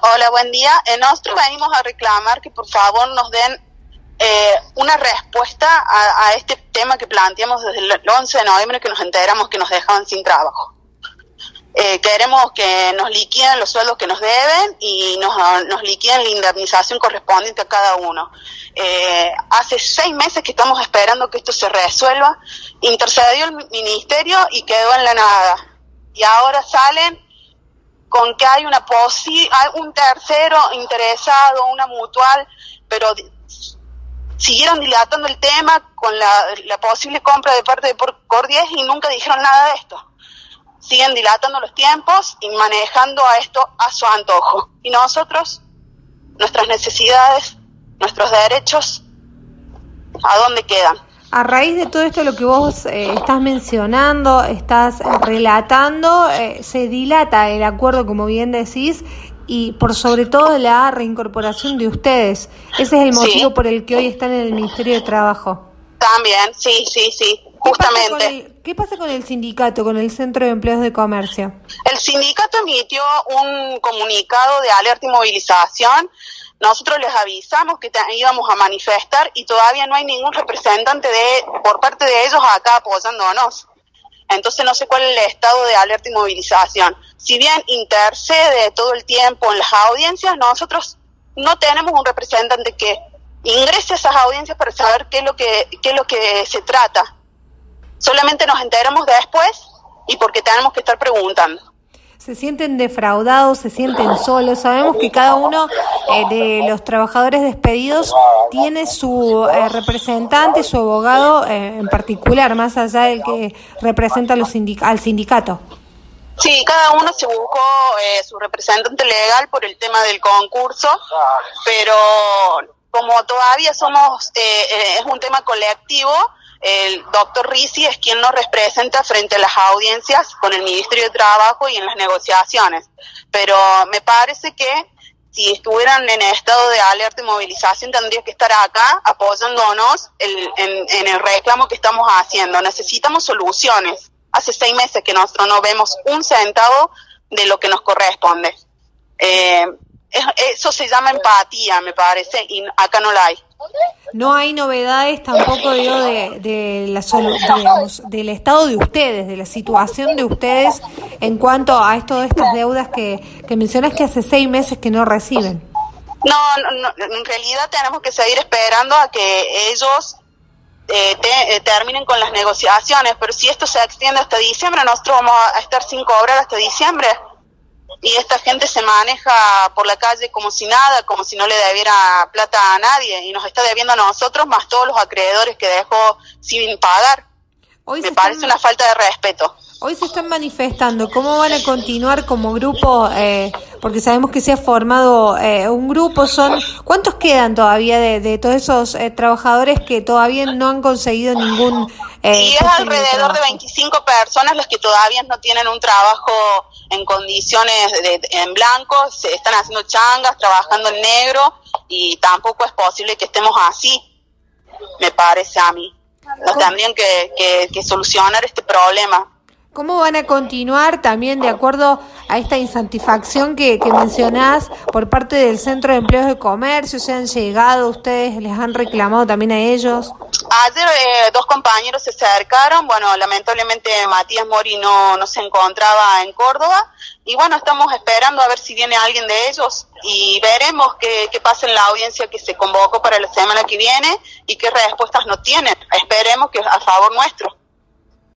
Hola, buen día. Nosotros venimos a reclamar que por favor nos den una respuesta a este tema que planteamos desde el 11 de noviembre que nos enteramos que nos dejaban sin trabajo. Queremos que nos liquiden los sueldos que nos deben y nos liquiden la indemnización correspondiente a cada uno. Hace 6 meses que estamos esperando que esto se resuelva. Intercedió el ministerio y quedó en la nada. Y ahora salen con que hay un tercero interesado, una mutual, pero siguieron dilatando el tema con la posible compra de parte de Cor10 y nunca dijeron nada de esto. Siguen dilatando los tiempos y manejando a esto a su antojo. Y nosotros, nuestras necesidades, nuestros derechos, ¿a dónde quedan? A raíz de todo esto, lo que vos estás mencionando, estás relatando, se dilata el acuerdo, como bien decís, y por sobre todo la reincorporación de ustedes. Ese es el motivo por el que hoy están en el Ministerio de Trabajo. También, sí, justamente. ¿Qué pasa con el sindicato, con el Centro de Empleados de Comercio? El sindicato emitió un comunicado de alerta y movilización. Nosotros les avisamos que íbamos a manifestar y todavía no hay ningún representante por parte de ellos acá apoyándonos. Entonces no sé cuál es el estado de alerta y movilización. Si bien intercede todo el tiempo en las audiencias, nosotros no tenemos un representante que ingrese a esas audiencias para saber qué es lo que se trata. Solamente nos enteramos después y porque tenemos que estar preguntando. ¿Se sienten defraudados, se sienten solos? Sabemos que cada uno de los trabajadores despedidos tiene su representante, su abogado en particular, más allá del que representa al sindicato. Sí, cada uno se buscó su representante legal por el tema del concurso, pero como todavía es un tema colectivo, el doctor Risi es quien nos representa frente a las audiencias con el Ministerio de Trabajo y en las negociaciones. Pero me parece que si estuvieran en estado de alerta y movilización tendría que estar acá apoyándonos en el reclamo que estamos haciendo. Necesitamos soluciones. Hace 6 meses que nosotros no vemos un centavo de lo que nos corresponde. Eso se llama empatía, me parece, y acá no la hay. No hay novedades tampoco, digo, del estado de ustedes, de la situación de ustedes en cuanto a todas estas deudas que mencionas que hace 6 meses que no reciben. No, en realidad tenemos que seguir esperando a que ellos terminen con las negociaciones, pero si esto se extiende hasta diciembre, nosotros vamos a estar sin cobrar hasta diciembre. Y esta gente se maneja por la calle como si nada, como si no le debiera plata a nadie, y nos está debiendo a nosotros más todos los acreedores que dejó sin pagar. Me parece una falta de respeto. Hoy se están manifestando. ¿Cómo van a continuar como grupo? Porque sabemos que se ha formado un grupo. ¿Cuántos quedan todavía de todos esos trabajadores que todavía no han conseguido ningún y es alrededor de 25 personas las que todavía no tienen un trabajo en condiciones en blanco, se están haciendo changas, trabajando en negro, y tampoco es posible que estemos así, me parece a mí. Nos tendrían que solucionar este problema. ¿Cómo van a continuar también de acuerdo a esta insatisfacción que mencionás por parte del Centro de Empleados de Comercio? ¿Se han llegado ustedes, les han reclamado también a ellos? Ayer 2 compañeros se acercaron, bueno, lamentablemente Matías Mori no se encontraba en Córdoba, y bueno, estamos esperando a ver si viene alguien de ellos, y veremos qué pasa en la audiencia que se convocó para la semana que viene, y qué respuestas nos tienen. Esperemos que a favor nuestro.